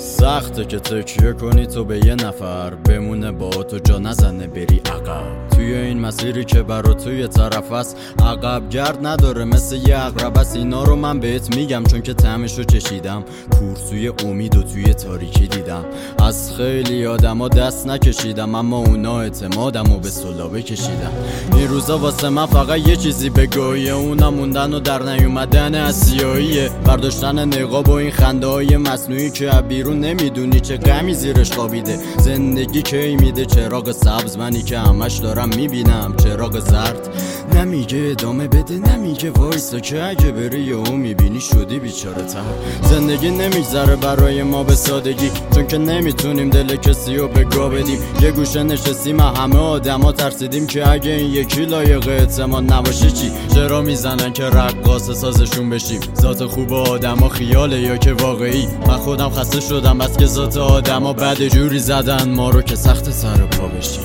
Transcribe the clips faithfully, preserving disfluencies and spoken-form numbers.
سخته که تکیه کنی تو به یه نفر، بمونه با تو جا نزنه بری عقب. توی این مسیری که برا توی طرف است عقب گرد نداره، مثل یه عقرب است. اینا رو من بهت میگم چون که طعمشو چشیدم، کورسوی امید و توی تاریکی دیدم. از خیلی آدما دست نکشیدم اما اونا اعتمادم و به سلابه کشیدم. این روزا واسه من فقط یه چیزی بگویه، اونا موندن و در نیومدن اسیاییه. برداشتن نقاب و این خنده های مصنوعی که بیرون نمیدونی چه غمی زیرش خوابیده. زندگی کی میده چراغ سبز، منی که همش دارم میبینم چراغ زرد. نمیگه ادامه بده، نمیگه وایسا که اگه بری یهو میبینی شدی بیچاره تر. زندگی نمیگذره برای ما به سادگی، چون که نمیتونیم دل کسی رو به گا بدیم. یه گوشه نشستیم همه آدما ترسیدیم که اگه این یکی لایق اعتماد نباشه چی. چرا میزنن که رقاص سازشون بشیم؟ ذات خوب آدما خیاله یا که واقعی؟ من خودم خسته شدم بس که ذات آدما بعد جوری زدن ما رو که سخت سر پا بشیم.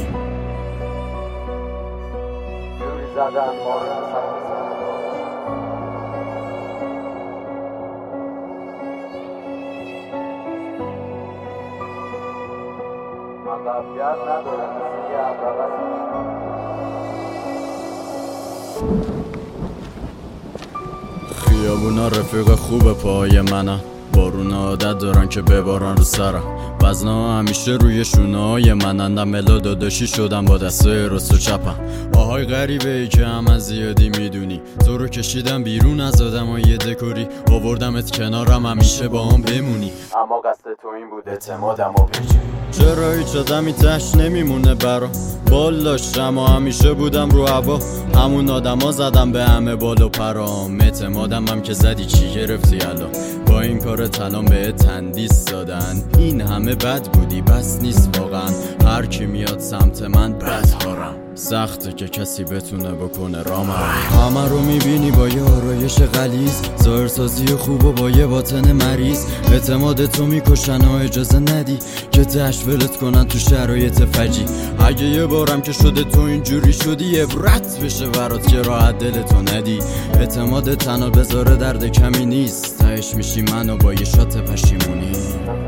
جوری زدن ما رو که سخت سر پا بشیم. عقبیت نداره مثل یه عقبت. خیابونا رفیق خوب پای منن، بارون عادت دارن که ببارن رو سرم. وزنا همیشه روی شونه های منن، ملا داداشی شدم با دستای راست و چپم. آهای غریبه ای که هم از زیادی میدونی، تو رو کشیدم بیرون از آدم های دکوری، آوردمت کنارم همیشه با هم بمونی. اما قصد تو این بود اعتمادم و پیچی. چرا هیچ آدمی تش نمیمونه برا بال داشتم و همیشه بودم رو هوا. همون آدما زدم به همه بال و پرام، اعتمادم هم که زدی چی گرفتی الان؟ با این کار تلام به تندیس دادن، این همه بد بودی بس نیست واقعا. هر کی میاد سمت من بدهارم، سخته که کسی بتونه بکنه رامم. همه رو میبینی با یه آرایش غلیظ، ظاهرسازی خوب و با یه باطن مریض. اعتماد تو میکشن و اجازه ندی که تشویلت کنن تو شرایط فجی. اگه یه بارم که شده تو اینجوری شدی عبرت بشه برات که راحت دلتو ندی. اعتماد تنها بذاره درد کمی نیست، تهش میشی منو با یه شات پشیمونی.